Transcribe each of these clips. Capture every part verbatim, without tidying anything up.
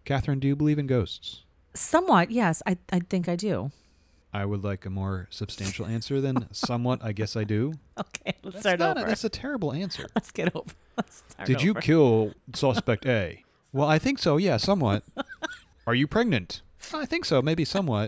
Catherine, do you believe in ghosts? Somewhat, yes. I, I think I do. I would like a more substantial answer than somewhat. I guess I do. Okay, let's That's start not over. A, that's a terrible answer. Let's get over. Let's start Did you over. kill suspect A? Well, I think so. Yeah, somewhat. Are you pregnant? I think so. Maybe somewhat.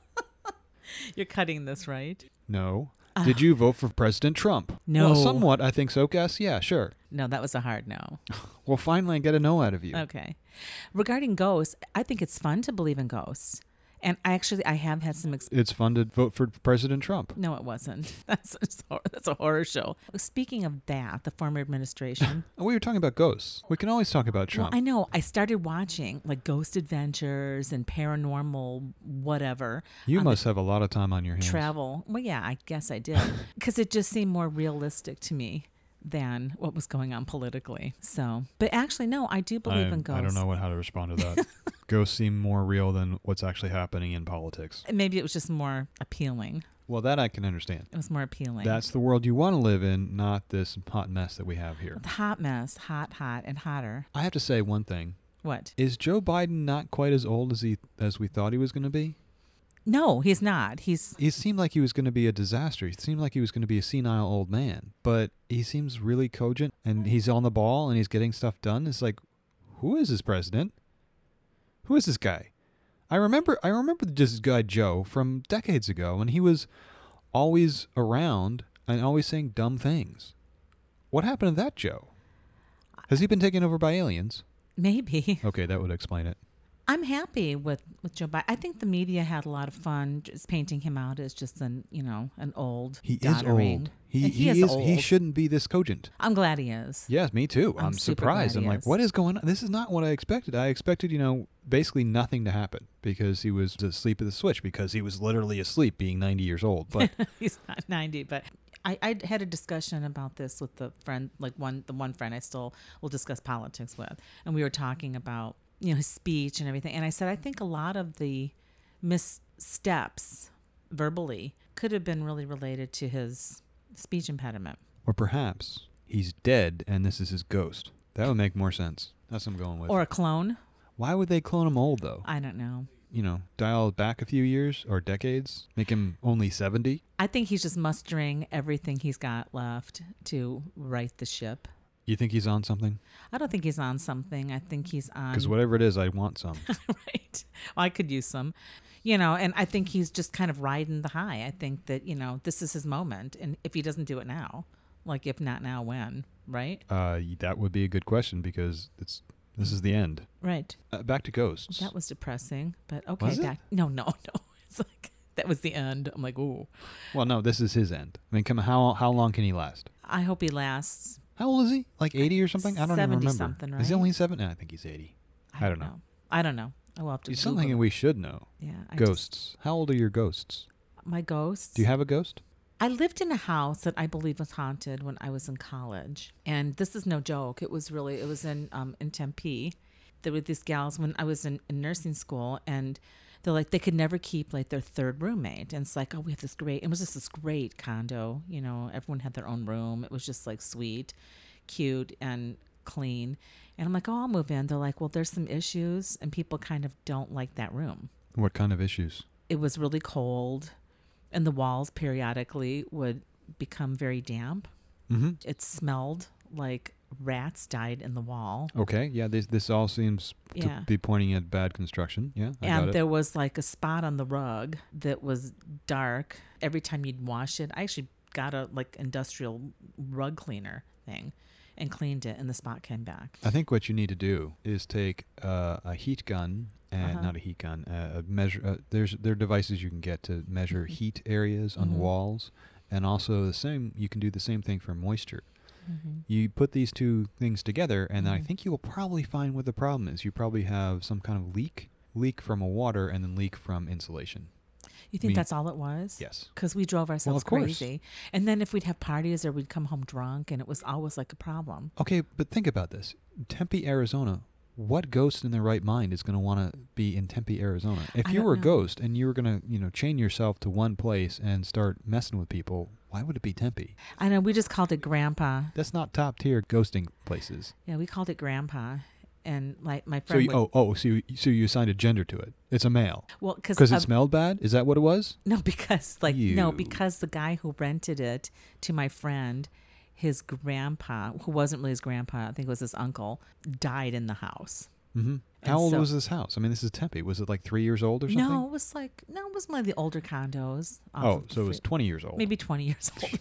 You're cutting this, right? No. Did you vote for President Trump? No. Well, somewhat. I think so. Guess. Yeah, sure. No, that was a hard no. Well, finally, I get a no out of you. Okay. Regarding ghosts, I think it's fun to believe in ghosts. And I actually, I have had some... Ex- It's fun to vote for President Trump. no, it wasn't. That's, that's a horror show. Speaking of that, the former administration... We were talking about ghosts. We can always talk about Trump. Well, I know. I started watching like Ghost Adventures and Paranormal whatever. You on must the have a lot of time on your hands. travel. Well, yeah, I guess I did. Because it just seemed more realistic to me than what was going on politically. So, but actually, no, I do believe I, in ghosts. I don't know what, how to respond to that. Ghosts seem more real than what's actually happening in politics. Maybe it was just more appealing. Well, that I can understand. It was more appealing. That's the world you want to live in, not this hot mess that we have here. The hot mess, hot, hot, and hotter. I have to say one thing. What? Is Joe Biden not quite as old as he as we thought he was going to be? No, he's not. He's He seemed like he was going to be a disaster. He seemed like he was going to be a senile old man. But he seems really cogent, and he's on the ball, and he's getting stuff done. It's like, who is this president? Who is this guy? I remember I remember this guy Joe from decades ago, and he was always around and always saying dumb things. What happened to that Joe? Has he been taken over by aliens? maybe. Okay, that would explain it. I'm happy with, with Joe Biden. I think the media had a lot of fun just painting him out as just an, you know, an old, He doddering. is old. He, And he, he is is. old. He shouldn't be this cogent. I'm glad he is. Yes, me too. I'm I'm, super surprised. glad I'm he like, is. what is going on? This is not what I expected. I expected, you know, basically nothing to happen because he was asleep at the switch because he was literally asleep being ninety years old. But He's not ninety, but I, I had a discussion about this with the friend, like one, the one friend I still will discuss politics with. And we were talking about, you know, his speech and everything. And I said, I think a lot of the missteps verbally could have been really related to his speech impediment. or perhaps he's dead and this is his ghost. That would make more sense. That's what I'm going with. Or a clone. Why would they clone him old though? I don't know. You know, dial it back a few years or decades, make him only seventy. I think he's just mustering everything he's got left to right the ship. You think he's on something? I don't think he's on something. I think he's on... Because whatever it is, I want some. right. Well, I could use some. You know, and I think he's just kind of riding the high. I think that, you know, this is his moment. And if he doesn't do it now, like if not now, when? Right? Uh, that would be a good question because it's this is the end. Right. Uh, back to ghosts. That was depressing. But okay. Was it? Back. No, no, no. It's like, that was the end. I'm like, ooh. Well, no, this is his end. I mean, come on, how how long can he last? I hope he lasts. How old is he? Like eighty or something? I don't even remember. seventy-something, Is he right? only seven? No, I think he's eighty. I don't know. I don't know. I will have to It's Google something it. we should know. Yeah. I just- Ghosts. How old are your ghosts? my ghosts. Do you have a ghost? I lived in a house that I believe was haunted when I was in college. And this is no joke. It was really, it was in um, in Tempe. There were these gals when I was in, in nursing school, and they're like, they could never keep like their third roommate. And it's like, oh, we have this great, it was just this great condo. You know, everyone had their own room. It was just like sweet, cute, and clean. And I'm like, oh, I'll move in. They're like, well, there's some issues, and people kind of don't like that room. What kind of issues? It was really cold, and the walls periodically would become very damp. Mm-hmm. It smelled like rats died in the wall. Okay. Yeah. This this all seems Yeah. to be pointing at bad construction. Yeah. I got And it. there was like a spot on the rug that was dark. Every time you'd wash it, I actually got a like industrial rug cleaner thing and cleaned it, and the spot came back. I think what you need to do is take uh, a heat gun, and Uh-huh. not a heat gun, uh, a measure. Uh, there's there are devices you can get to measure Mhm. heat areas on Mhm. walls, and also the same. You can do the same thing for moisture. Mm-hmm. You put these two things together, and I Mhm. think you will probably find what the problem is. You probably have some kind of leak, leak from a water, and then leak from insulation. You think mean- that's all it was? Yes. Because we drove ourselves of course. crazy. And then if we'd have parties or we'd come home drunk, and it was always like a problem. Okay, but think about this. Tempe, Arizona. What ghost in their right mind is going to want to be in Tempe, Arizona? If I you don't were a know. ghost and you were going to, you know, chain yourself to one place and start messing with people, why would it be Tempe? I know, we just called it Grandpa. That's not top tier ghosting places. Yeah, we called it Grandpa. and like my So friend. you, would, oh oh so you, so you assigned a gender to it. It's a male well, because because it smelled bad. Is that what it was? no, because like no, You. because the guy who rented it to my friend, his grandpa, who wasn't really his grandpa, I think it was his uncle, died in the house. Mm-hmm. And How old so- was this house? I mean, this is Tempe. Was it like three years old or something? No, it was like no, it was one of the older condos. off Oh, of so it was Fre- twenty years old. maybe twenty years old.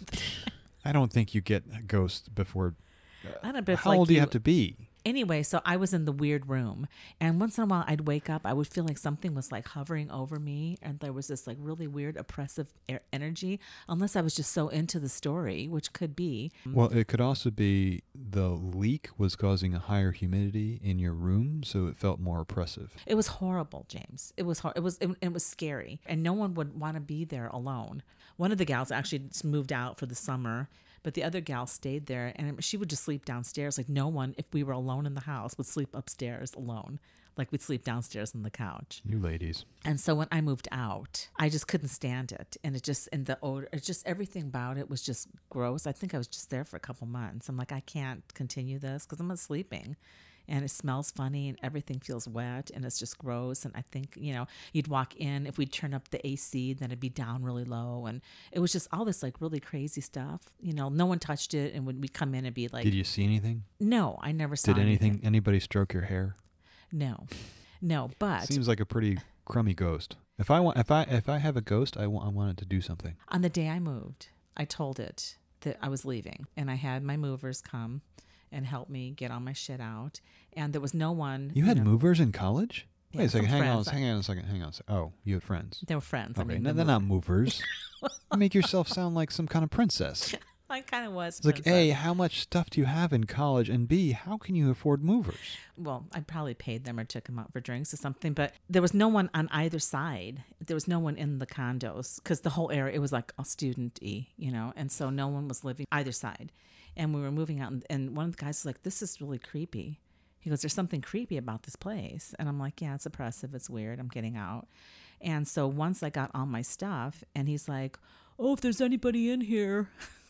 I don't think you get a ghost before. I don't know, but it's How like old do you have to be? Anyway, so I was in the weird room, and once in a while I'd wake up, I would feel like something was like hovering over me, and there was this like really weird oppressive e- energy, unless I was just so into the story, which could be. Well, it could also be the leak was causing a higher humidity in your room, so it felt more oppressive. It was horrible, James. It was hor- it was it, it was scary, and no one would want to be there alone. One of the gals actually just moved out for the summer, but the other gal stayed there, and she would just sleep downstairs. Like no one, if we were alone in the house, would sleep upstairs alone. Like we'd sleep downstairs on the couch. You ladies. And so when I moved out, I just couldn't stand it, and it just and the odor, it just everything about it was just gross. I think I was just there for a couple months. I'm like, I can't continue this because I'm not sleeping. And it smells funny and everything feels wet and it's just gross. And I think, you know, you'd walk in, if we'd turn up the A C, then it'd be down really low. And it was just all this like really crazy stuff. You know, no one touched it. And when we'd come in, it'd be like, Did you see anything? no, I never saw Did anything, anybody stroke your hair? No, no, but Seems like a pretty crummy ghost. If I want, if I if I have a ghost, I want I want it to do something. on the day I moved, I told it that I was leaving, and I had my movers come and help me get all my shit out. And there was no one. You had know, movers in college? Yeah, Wait a second, some hang on, friends. hang on a second, hang on a second. Oh, you had friends. They were friends. I Okay, mean, no, the they're mo- not movers. You make yourself sound like some kind of princess. I kind of was. It's like, princess. A, how much stuff do you have in college? And B, how can you afford movers? Well, I probably paid them or took them out for drinks or something, but there was no one on either side. There was no one in the condos because the whole area, it was like a student-y, you know, and so no one was living either side. And we were moving out, and, and one of the guys was like, this is really creepy. He goes, there's something creepy about this place. And I'm like, yeah, it's oppressive. It's weird. I'm getting out. And so once I got all my stuff, and he's like, oh, if there's anybody in here,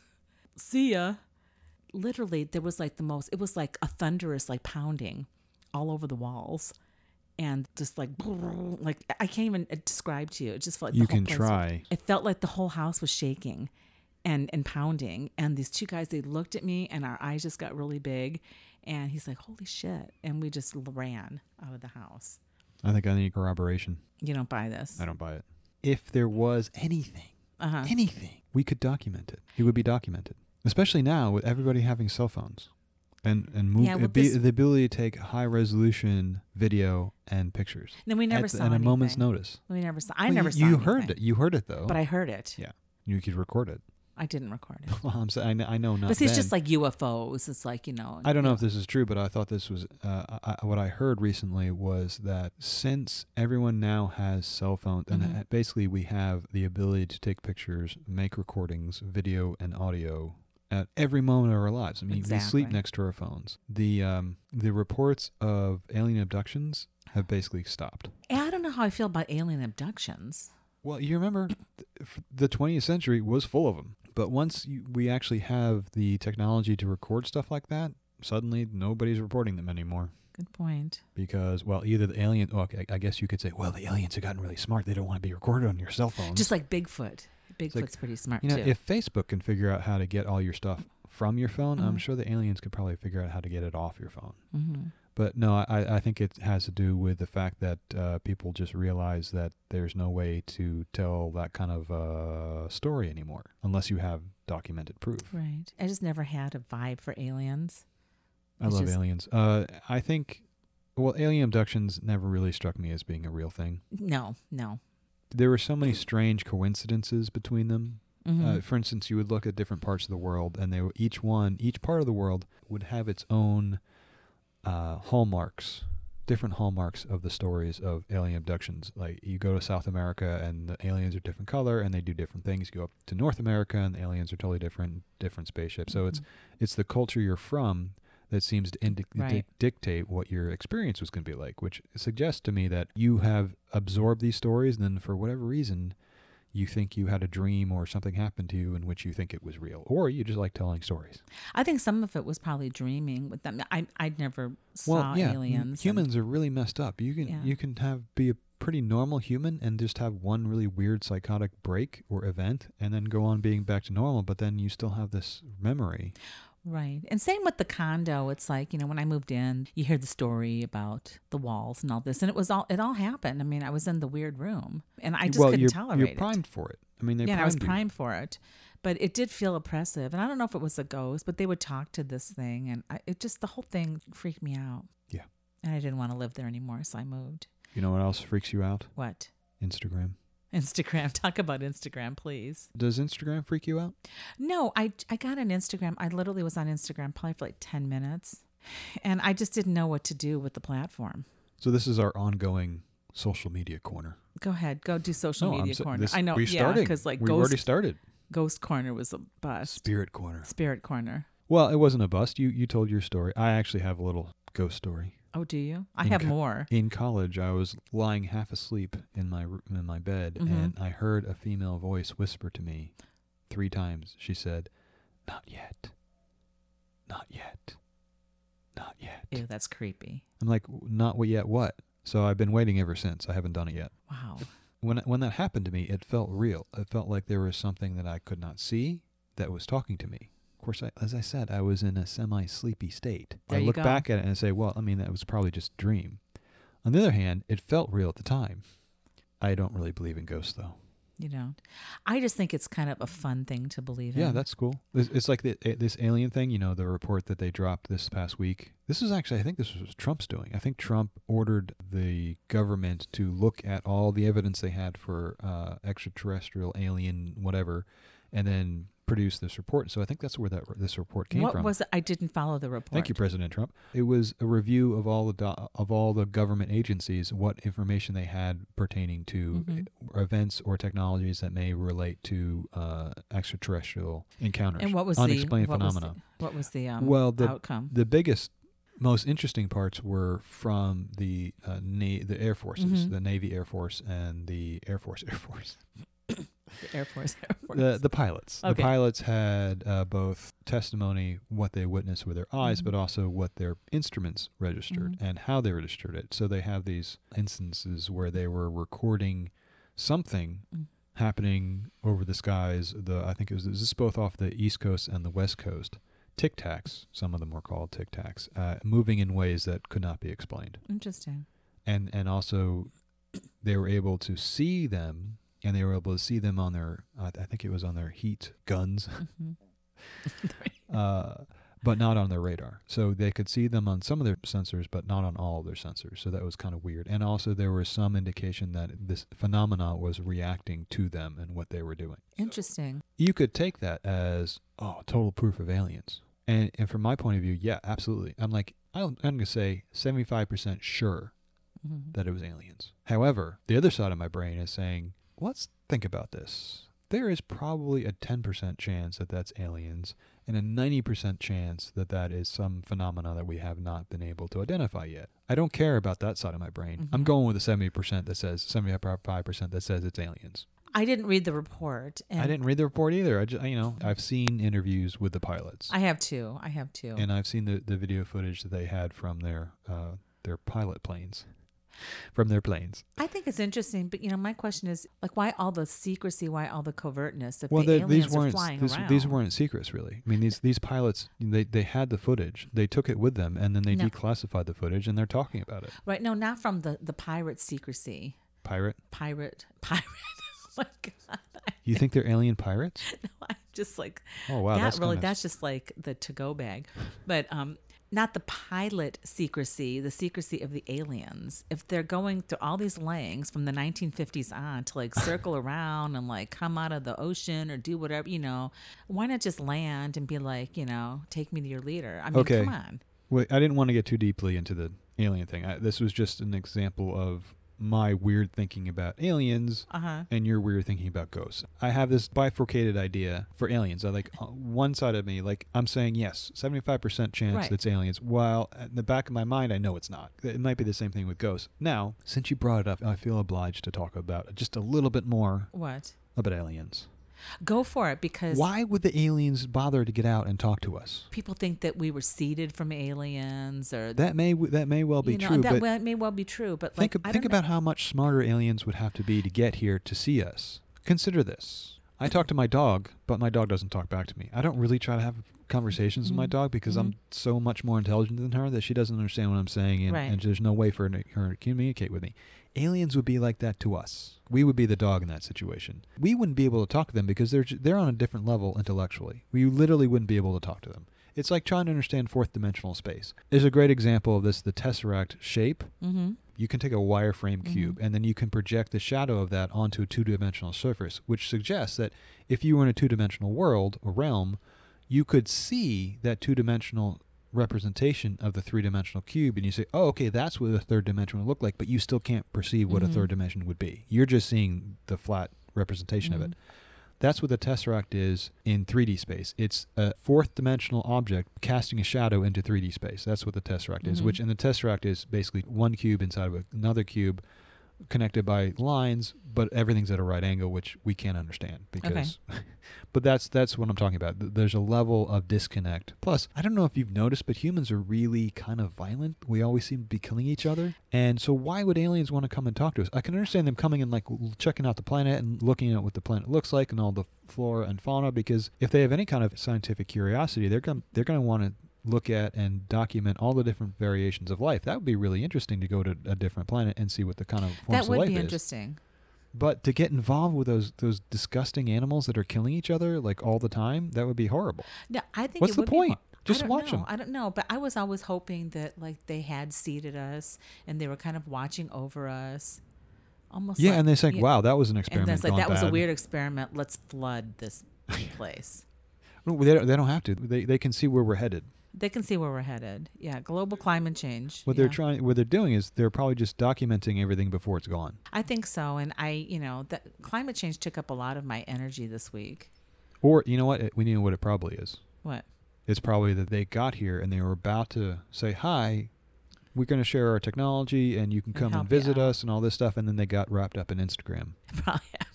see ya. Literally, there was like the most, it was like a thunderous like pounding all over the walls. And just like, like I can't even describe to you. It just felt like You the whole can place- try. It felt like the whole house was shaking and, and pounding. And these two guys, they looked at me and our eyes just got really big. And he's like, holy shit. And we just ran out of the house. I think I need corroboration. You don't buy this. I don't buy it. If there was anything, Uh-huh. anything, we could document it. It would be documented. Especially now with everybody having cell phones. And and move, Yeah, well, it'd be, this- the ability to take high resolution video and pictures. No, we never at, saw at a anything. moment's notice. We never saw. I Well, never you, saw You anything. heard it. You heard it though. But I heard it. Yeah. You could record it. I didn't record it. Well, I'm saying I know, I know not. But see, it's then. just like U F Os. It's like, you know. I don't know if this is true, but I thought this was uh, I, what I heard recently was that since everyone now has cell phones, and Mhm. uh, basically we have the ability to take pictures, make recordings, video and audio at every moment of our lives. I mean, we sleep Exactly. next to our phones. The um, the reports of alien abductions have basically stopped. And I don't know how I feel about alien abductions. Well, you remember th- the twentieth century was full of them. But once you, we actually have the technology to record stuff like that, suddenly nobody's reporting them anymore. Good point. Because, well, either the alien, well, okay, I guess you could say, well, the aliens have gotten really smart. They don't want to be recorded on your cell phone. Just like Bigfoot. Bigfoot's like, pretty smart you know, too. if Facebook can figure out how to get all your stuff from your phone, I'm Mhm. sure the aliens could probably figure out how to get it off your phone. mm-hmm. But no, I, I think it has to do with the fact that uh, people just realize that there's no way to tell that kind of uh, story anymore unless you have documented proof. Right. I just never had a vibe for aliens. I It's love just- aliens. Uh, I think, well, alien abductions never really struck me as being a real thing. No, no. There were so many strange coincidences between them. Mm-hmm. Uh, for instance, you would look at different parts of the world, and they were, each one, each part of the world would have its own uh, hallmarks, different hallmarks of the stories of alien abductions. Like you go to South America, and the aliens are different color, and they do different things. You go up to North America, and the aliens are totally different, different spaceships. So it's it's the culture you're from that seems to indi- Right. dic- dictate what your experience was going to be like, which suggests to me that you have absorbed these stories, and then for whatever reason, you think you had a dream or something happened to you in which you think it was real, or you just like telling stories. I think some of it was probably dreaming with them. I I'd never saw Well, yeah, aliens. humans are really messed up. You can Yeah. you can have be a pretty normal human and just have one really weird psychotic break or event, and then go on being back to normal. But then you still have this memory. Right. And same with the condo. It's like, you know, when I moved in, you hear the story about the walls and all this. And it was all, it all happened. I mean, I was in the weird room and I just well, couldn't you're, tolerate you're it. primed for it. I mean, they Yeah, and I was primed you. primed for it. But it did feel oppressive. And I don't know if it was a ghost, but they would talk to this thing. And I, it just, the whole thing freaked me out. Yeah. And I didn't want to live there anymore. So I moved. You know what else freaks you out? What? Instagram. Instagram. Talk about Instagram, please. Does Instagram freak you out? No, I, I got an Instagram. I literally was on Instagram probably for like ten minutes. And I just didn't know what to do with the platform. So this is our ongoing social media corner. Go ahead. Go do social No, I'm media sa- corner. this- I know. we're Yeah, starting. because like We've already Ghost, started. Ghost Corner was a bust. Spirit corner. Spirit Corner. Well, it wasn't a bust. You you told your story. I actually have a little ghost story. Oh, do you? I In have co- more. In college, I was lying half asleep in my r- in my bed, Mhm. and I heard a female voice whisper to me three times. She said, "Not yet, not yet, not yet." Ew, that's creepy. I'm like, "Not what yet? What?" So I've been waiting ever since. I haven't done it yet. Wow. When when that happened to me, it felt real. It felt like there was something that I could not see that was talking to me. Of course, I, as I said, I was in a semi-sleepy state. There I you look go. back at it and say, well, I mean, that was probably just a dream. On the other hand, it felt real at the time. I don't really believe in ghosts, though. You don't. I just think it's kind of a fun thing to believe Yeah, in. that's cool. It's, it's like the, eh, this alien thing, you know, the report that they dropped this past week. This is actually, I think this was Trump's doing. I think Trump ordered the government to look at all the evidence they had for uh, extraterrestrial, alien, whatever, and then produce this report. So I think that's where that this report came what from. was it? I didn't follow the report. Thank you, President Trump. It was a review of all the do- of all the government agencies, what information they had pertaining to Mhm. events or technologies that may relate to uh, extraterrestrial encounters, And what was unexplained the what was phenomena. the, what was the um, Well, the outcome? the biggest, most interesting parts were from the uh, na- the Air Forces, Mhm. the Navy Air Force and the Air Force Air Force. The Air Force. Air Force. The the pilots. Okay. The pilots had uh, both testimony, what they witnessed with their eyes, Mhm. but also what their instruments registered Mhm. and how they registered it. So they have these instances where they were recording something Mm. happening over the skies. The I think it was this is both off the East Coast and the West Coast. Tic Tacs, some of them were called Tic Tacs, uh, moving in ways that could not be explained. Interesting. And and also they were able to see them, and they were able to see them on their, uh, I think it was on their heat guns, Mhm. uh, but not on their radar. So they could see them on some of their sensors, but not on all of their sensors. So that was kind of weird. And also there was some indication that this phenomena was reacting to them and what they were doing. Interesting. You could take that as, oh, total proof of aliens. And and from my point of view, yeah, absolutely. I'm like, I'm, I'm going to say seventy-five percent sure Mhm. that it was aliens. However, the other side of my brain is saying, let's think about this. There is probably a ten percent chance that that's aliens and a ninety percent chance that that is some phenomena that we have not been able to identify yet. I don't care about that side of my brain. I'm Mhm. going with the seventy percent that says, seventy-five percent that says it's aliens. I didn't read the report. And I didn't read the report either. I just, you know, I've seen interviews with the pilots. I have two. I have two. And I've seen the, the video footage that they had from their uh, their pilot planes. From their planes. I think it's interesting, but you know, my question is like, why all the secrecy? Why all the covertness? If Well, the they, aliens these are weren't flying these, around, these weren't secrets, really. I mean, these these pilots they, they had the footage, they took it with them, and then they No. declassified the footage, and they're talking about it. right? No, not from the the pirate secrecy. Pirate? Pirate, pirate. Oh my god! You think they're alien pirates? No, I'm just like Oh wow, that. that's Really, kinda, that's just like the to go bag, but um. Not the pilot secrecy, the secrecy of the aliens. If they're going through all these lengths from the nineteen fifties on to like circle around and like come out of the ocean or do whatever, you know, why not just land and be like, you know, take me to your leader? I mean, Okay. come on. Wait, I didn't want to get too deeply into the alien thing. I, this was just an example of my weird thinking about aliens. Uh huh. And your weird thinking about ghosts. I have this bifurcated idea for aliens. I like uh, one side of me, like I'm saying yes, seventy-five percent chance Right. it's aliens. While in the back of my mind, I know it's not. It might be the same thing with ghosts. Now, since you brought it up, I feel obliged to talk about just a little bit more What? about aliens. Go for it, because Why would the aliens bother to get out and talk to us? people think that we were seeded from aliens, or That may w- that may well be you know, true, that but well- may well be true. But think like, ab- I think don't know. about how much smarter aliens would have to be to get here to see us. Consider this. I talk to my dog, but my dog doesn't talk back to me. I don't really try to have conversations with my Mhm. dog because I'm Mhm. so much more intelligent than her that she doesn't understand what I'm saying, and, Right. and there's no way for her to, her to communicate with me. Aliens would be like that to us. We would be the dog in that situation. We wouldn't be able to talk to them because they're j- they're on a different level intellectually. We literally wouldn't be able to talk to them. It's like trying to understand fourth dimensional space. There's a great example of this, the tesseract shape. Mm-hmm. You can take a wireframe Mhm. cube and then you can project the shadow of that onto a two-dimensional surface, which suggests that if you were in a two-dimensional world or realm, you could see that two-dimensional representation of the three-dimensional cube, and you say, oh, okay, that's what a third dimension would look like, but you still can't perceive what Mhm. a third dimension would be. You're just seeing the flat representation of it. That's what the tesseract is in three D space. It's a fourth dimensional object casting a shadow into three D space. That's what the tesseract is, Mhm. which and the tesseract is basically one cube inside of another cube connected by lines, but everything's at a right angle, which we can't understand because but that's that's what I'm talking about. Th- There's a level of disconnect. Plus, I don't know if you've noticed, but humans are really kind of violent. We always seem to be killing each other. And so why would aliens want to come and talk to us? I can understand them coming and like l- checking out the planet and looking at what the planet looks like and all the flora and fauna, because if they have any kind of scientific curiosity, they're going they're going to want to look at and document all the different variations of life. That would be really interesting to go to a different planet and see what the kind of forms That of would life be is. interesting. But to get involved with those those disgusting animals that are killing each other like all the time, that would be horrible. No, I think What's it the would point? Be, hor- Just I don't watch know. them. I don't know, but I was always hoping that like they had seeded us and they were kind of watching over us, almost. Yeah, like, and they think, yeah, "Wow, that was an and experiment that's like gone that was a bad." weird experiment. Let's flood this place. No, they don't, they don't have to. They they can see where we're headed. They can see where we're headed. Yeah, global climate change. What yeah. they're trying, what they're doing is they're probably just documenting everything before it's gone. I think so, and I, you know, that climate change took up a lot of my energy this week. Or you know what? We know what it probably is. What? It's probably that they got here and they were about to say, "Hi, we're going to share our technology and you can And come and help you visit out." us," and all this stuff, and then they got wrapped up in Instagram. Probably have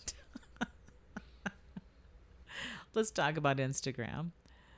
to. Let's talk about Instagram.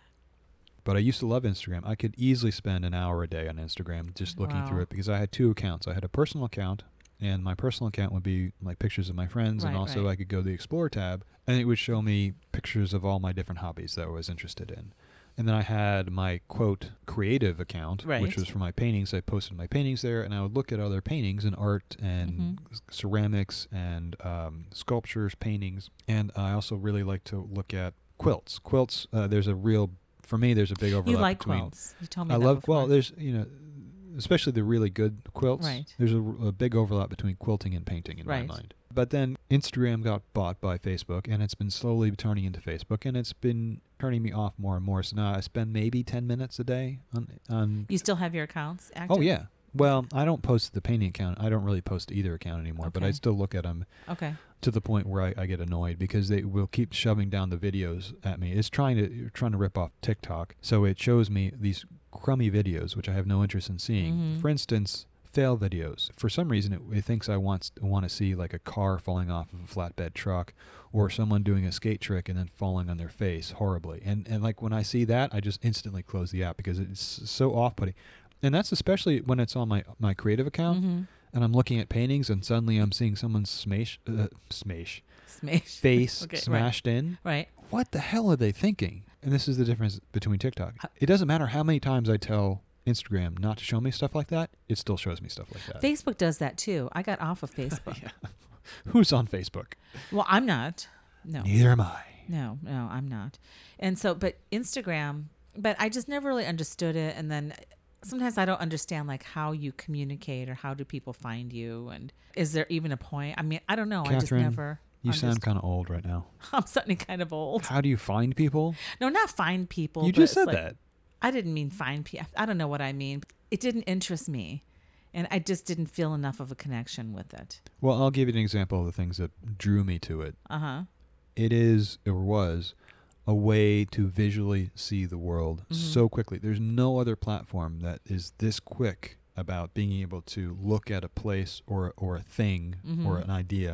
But I used to love Instagram. I could easily spend an hour a day on Instagram just looking through Wow. it because I had two accounts. I had a personal account, and my personal account would be like pictures of my friends, and Right, also right. I could go to the Explore tab, and it would show me pictures of all my different hobbies that I was interested in. And then I had my, quote, creative account, Right. which was for my paintings. I posted my paintings there, and I would look at other paintings and art and Mhm. s- ceramics and um, sculptures, paintings. And I also really like to look at quilts. Quilts, uh, there's a real... For me, there's a big overlap You like between. quilts. You told me I that love before. well. There's you know, especially the really good quilts. Right. There's a, a big overlap between quilting and painting in Right. my mind. But then Instagram got bought by Facebook, and it's been slowly turning into Facebook, and it's been turning me off more and more. So now I spend maybe ten minutes a day on on. You still have your accounts active? Oh yeah. Well, I don't post to the painting account. I don't really post to either account anymore, but I Okay. still look at them Okay. to the point where I, I get annoyed because they will keep shoving down the videos at me. It's trying to trying to rip off TikTok, so it shows me these crummy videos which I have no interest in seeing. Mhm. For instance, fail videos. For some reason, it, it thinks I want want to see like a car falling off of a flatbed truck, or someone doing a skate trick and then falling on their face horribly. And and like when I see that, I just instantly close the app because it's so off-putting. And that's especially when it's on my my creative account. Mhm. And I'm looking at paintings, and suddenly I'm seeing someone's smash, uh, smash Smash. face Okay, right. smashed in. Right. What the hell are they thinking? And this is the difference between TikTok. It doesn't matter how many times I tell Instagram not to show me stuff like that; it still shows me stuff like that. Facebook does that too. I got off of Facebook. Yeah. Who's on Facebook? Well, I'm not. No. Neither am I. No, no, I'm not. And so, but Instagram, but I just never really understood it. And then sometimes I don't understand like how you communicate or how do people find you, and is there even a point? I mean, I don't know. I just Catherine, never. You I'm sound just- kind of old right now. I'm suddenly kind of old. How do you find people? No, not find people. You but just it's said like- that. I didn't mean find people. I don't know what I mean. It didn't interest me, and I just didn't feel enough of a connection with it. Well, I'll give you an example of the things that drew me to it. Uh huh. It is or was a way to visually see the world Mhm. so quickly. There's no other platform that is this quick about being able to look at a place or or a thing or Mhm. an idea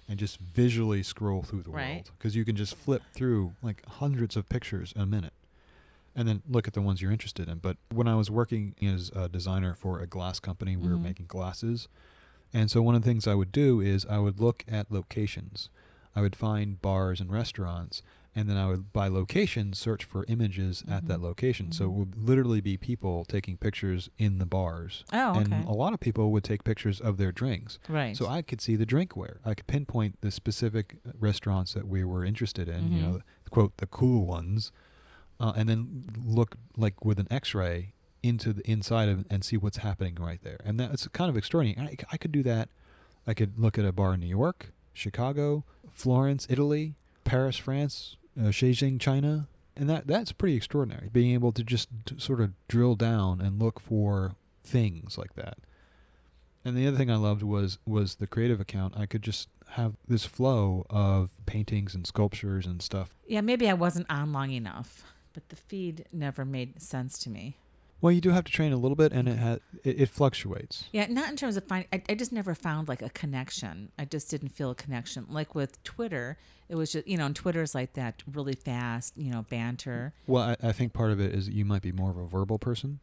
and just visually scroll through the Right. world, because you can just flip through like hundreds of pictures a minute and then look at the ones you're interested in. But when I was working as a designer for a glass company, we were Mhm. making glasses. And so one of the things I would do is I would look at locations. I would find bars and restaurants, and then I would, by location, search for images at that Mhm. location. So it Mhm. would literally be people taking pictures in the bars. Oh, okay. And a lot of people would take pictures of their drinks. Right. So I could see the drinkware. I could pinpoint the specific restaurants that we were interested in, you Mhm. know, quote, the cool ones, uh, and then look like with an X-ray into the inside of and see what's happening right there. And that's kind of extraordinary. I, I could do that. I could look at a bar in New York, Chicago, Florence, Italy, Paris, France, uh, Beijing, China. And that that's pretty extraordinary, being able to just to sort of drill down and look for things like that. And the other thing I loved was was the creative account. I could just have this flow of paintings and sculptures and stuff. Yeah, maybe I wasn't on long enough, but the feed never made sense to me. Well, you do have to train a little bit, and it ha- it, it fluctuates. Yeah, not in terms of finding. I, I just never found like a connection. I just didn't feel a connection. Like with Twitter, it was just, you know, and Twitter's like that really fast, you know, banter. Well, I, I think part of it is you might be more of a verbal person.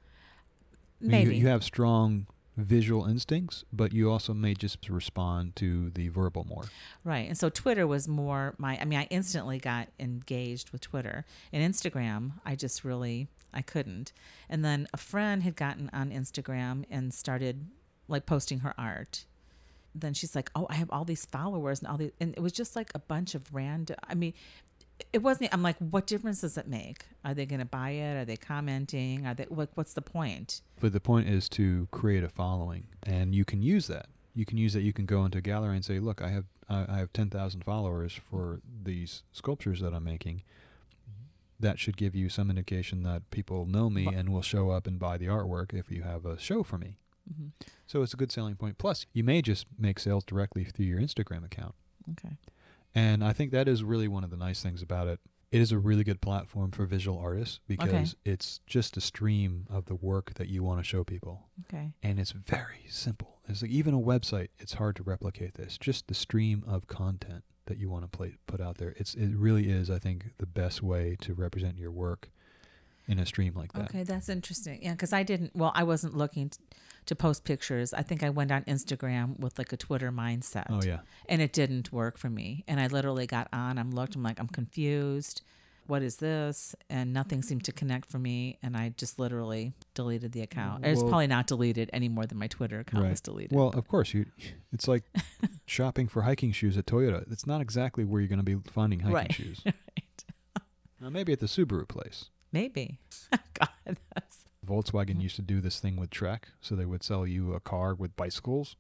I mean, Maybe. You, you have strong visual instincts, but you also may just respond to the verbal more. Right. And so Twitter was more my, I mean, I instantly got engaged with Twitter. And Instagram, I just really, I couldn't. And then a friend had gotten on Instagram and started like posting her art. Then she's like, oh, I have all these followers and all these, and it was just like a bunch of random, I mean, it wasn't, I'm like, what difference does it make? Are they going to buy it? Are they commenting? Are they, like, what's the point? But the point is to create a following, and you can use that. You can use that. You can go into a gallery and say, look, I have I I have ten thousand followers for these sculptures that I'm making. That should give you some indication that people know me Bu- and will show up and buy the artwork if you have a show for me. hmm So it's a good selling point. Plus, you may just make sales directly through your Instagram account. Okay. And I think that is really one of the nice things about it. It is a really good platform for visual artists because Okay. it's just a stream of the work that you want to show people. Okay. And it's very simple. It's like even a website, it's hard to replicate this. Just the stream of content that you want to play, put out there. It's It really is, I think, the best way to represent your work in a stream like that. Okay, that's interesting. Yeah, because I didn't, well, I wasn't looking t- to post pictures. I think I went on Instagram with like a Twitter mindset. Oh, yeah. And it didn't work for me. And I literally got on, I'm looked, I'm like, I'm confused. What is this? And nothing seemed to connect for me. And I just literally deleted the account. It's Well- probably not deleted any more than my Twitter account Right. was deleted. Well, of course, you. It's like shopping for hiking shoes at Toyota. It's not exactly where you're going to be finding hiking Right. shoes. Right. Now, maybe at the Subaru place. Maybe. God, that's, Volkswagen used to do this thing with Trek, so they would sell you a car with bicycles.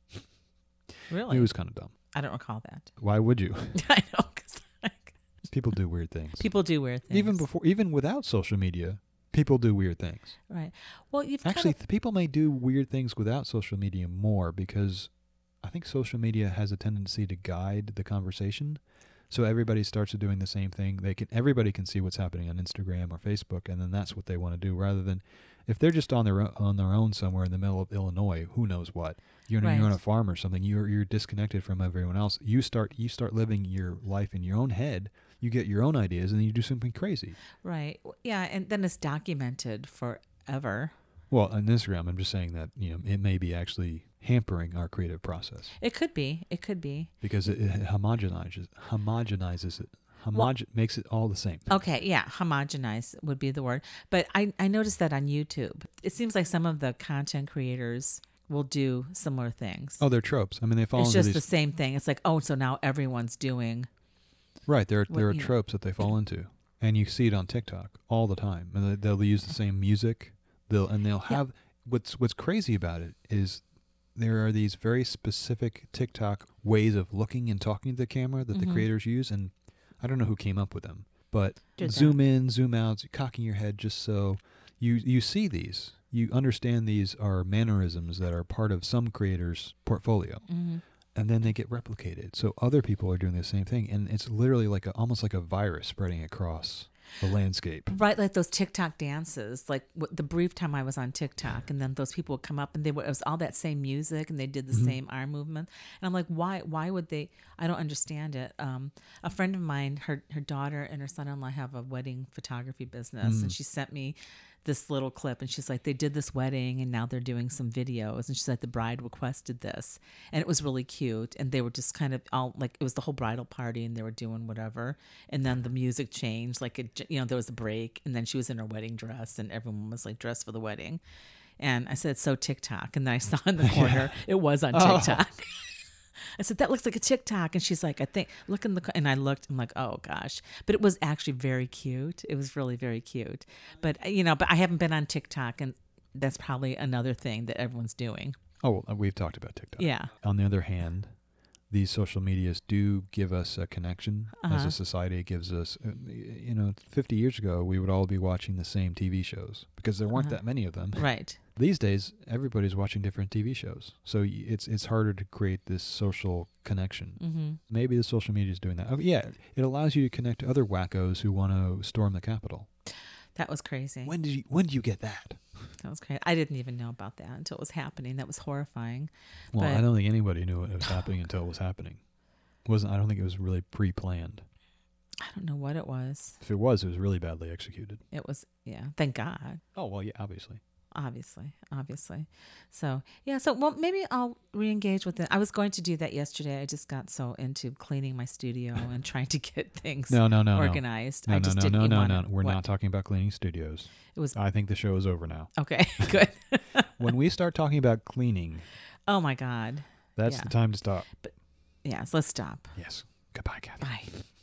really? It was kind of dumb. I don't recall that. Why would you? I know, because People do weird things. people do weird things. Even before, even without social media, people do weird things. Right. Well, you've Actually, kind th- people may do weird things without social media more because I think social media has a tendency to guide the conversation. So everybody starts doing the same thing. They can everybody can see what's happening on Instagram or Facebook, and then that's what they want to do. Rather than if they're just on their o- on their own somewhere in the middle of Illinois, who knows what? You're, you're on Right. a farm or something. You're you're disconnected from everyone else. You start you start living your life in your own head. You get your own ideas, and then you do something crazy. of, right. Yeah. And then it's documented forever. Well, on Instagram, I'm just saying that you know it may be actually hampering our creative process It could be. It could be. because it, it homogenizes homogenizes it, homogen makes it all the same. Okay, yeah, homogenize would be the word. But I, I noticed that on YouTube. It seems like some of the content creators will do similar things. Oh, they're tropes. I mean, they fall it's into just these. the same thing. It's like, oh, so now everyone's doing. Right, there, what, there are you know. tropes that they fall into, and you see it on TikTok all the time. And they- they'll use the same music. They'll and they'll Yeah. have what's what's crazy about it is there are these very specific TikTok ways of looking and talking to the camera that Mhm. the creators use, and I don't know who came up with them, but Did zoom in, zoom out, cocking your head just so you you see these. You understand these are mannerisms that are part of some creators' portfolio. Mm-hmm. And then they get replicated. So other people are doing the same thing, and it's literally like a, almost like a virus spreading across. the landscape. Right, like those TikTok dances, like w- the brief time I was on TikTok, and then those people would come up and they would, it was all that same music and they did the Mm-hmm. same arm movement. And I'm like, why, why would they, I don't understand it. Um, a friend of mine, her, her daughter and her son-in-law have a wedding photography business. Mm. And she sent me this little clip and she's like, they did this wedding and now they're doing some videos. And she said the bride requested this and it was really cute. And they were just kind of all like, it was the whole bridal party and they were doing whatever. And then the music changed, like, it, you know, there was a break and then she was in her wedding dress and everyone was like dressed for the wedding. And I said, so TikTok. And then I saw in the corner, it was on TikTok. Oh. I said, that looks like a TikTok. And she's like, I think, look in the, co-. and I looked, I'm like, oh gosh. But it was actually very cute. It was really, very cute. But, you know, but I haven't been on TikTok and that's probably another thing that everyone's doing. Oh, well, we've talked about TikTok. Yeah. On the other hand, these social medias do give us a connection Uh-huh. as a society. It gives us, uh, you know, fifty years ago, we would all be watching the same T V shows because there weren't Uh-huh. that many of them. Right. These days, everybody's watching different T V shows. So y- it's it's harder to create this social connection. Mm-hmm. Maybe the social media is doing that. Oh, yeah, it allows you to connect to other wackos who want to storm the Capitol. That was crazy. When did you when did you get that? That was crazy. I didn't even know about that until it was happening. That was horrifying. Well, But- I don't think anybody knew it was happening until it was happening. It wasn't I don't think it was really pre-planned. I don't know what it was. If it was, it was really badly executed. It was, yeah, thank God. Oh, well, yeah, obviously. Obviously, obviously. So, yeah, so, well, maybe I'll re-engage with it. I was going to do that yesterday. I just got so into cleaning my studio and trying to get things No, no, no, organized. no. No, I no, just no, didn't no, even no, wanna- no. We're what? not talking about cleaning studios. It was, I think the show is over now. okay, good. When we start talking about cleaning, Oh, my God. that's Yeah. the time to stop. Yes, let's stop. Yes. Goodbye, Kathy. Bye.